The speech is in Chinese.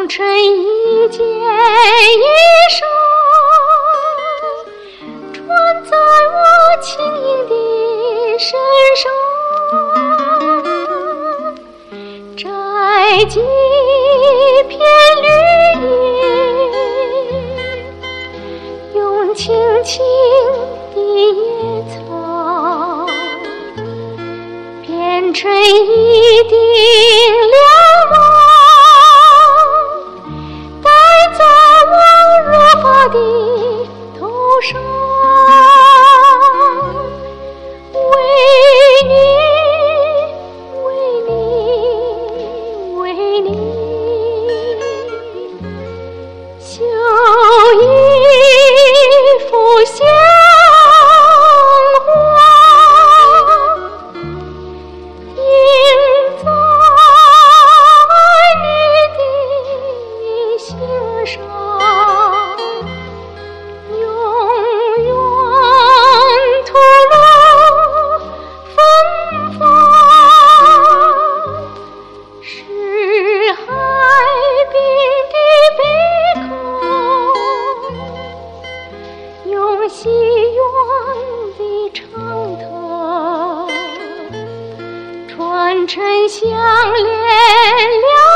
成一件衣裳，穿在我轻盈的身上，摘几片绿叶，用轻轻的野草编成一顶凉帽，戴在我若发的头上，为你，为你，为你，绣一幅香花，印在你的心上，永远吐露芬芳，是海滨的贝壳，用西园的长藤穿成项链。